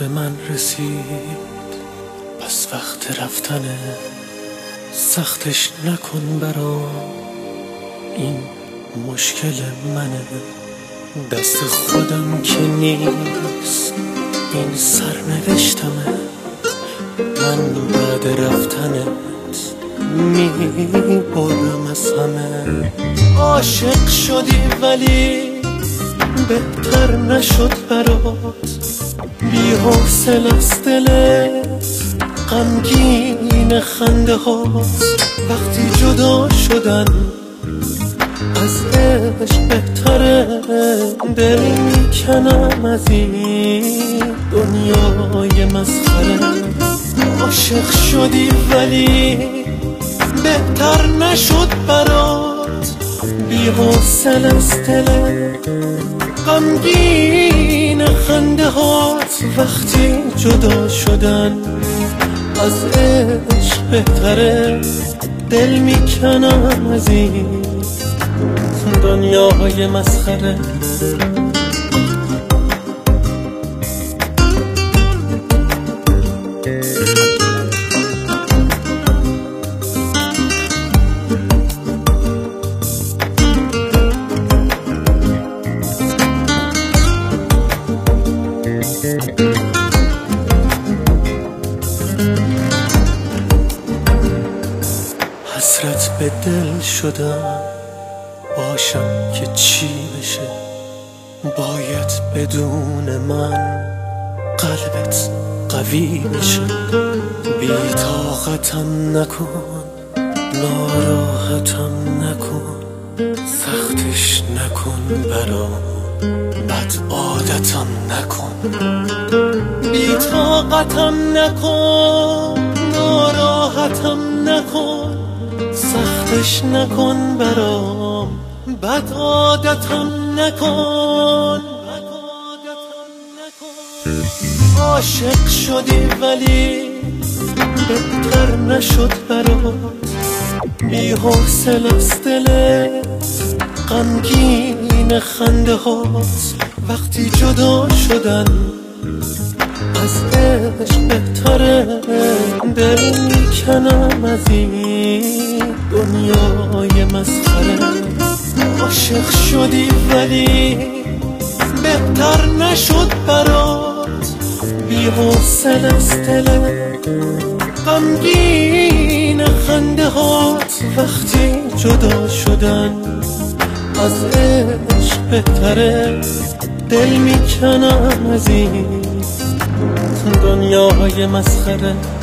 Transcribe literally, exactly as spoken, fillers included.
به من رسید، پس وقت رفتنه. سختش نکن برام، این مشکل منه. دست خودم که نیست، این سرنوشتمه. من بعد رفتنت میبرم از همه. عاشق شدی ولی بهتر نشد برات. بی حوصله است دلت، غمگین خنده هاست. وقتی جدا شدن از عشق بهتره. دل میکنم از این دنیای مسخره. عاشق شدی ولی بهتر نشد برات. بی حوصله است دلت، غمگین خنده هات. وقتی جدا شدن از عشق بهتره. دل میکنم از این دنیای مسخره. حسرت به دل شدم، باشم که چی بشه. باید بدون من قلبت قوی بشه. بی طاقتم نکن، ناراحتم نکن. سختش نکن برام، بد عادتم نکن. بی طاقتم نکن، ناراحتم نکن. سختش نکن برام، بد عادتم نکن. عاشق شدی ولی بهتر نشد برات. بی حوصله است دلت، غمگین خنده هات. وقتی جدا شدن از عشق بهتره. دل میکنم از این دنیای مسخره. عاشق شدی ولی بهتر نشد برات. بی حوصله است دلت، غمگین خنده هات. وقتی جدا شدن از عشق بهتره. دل میکنم از این دنیای مسخره.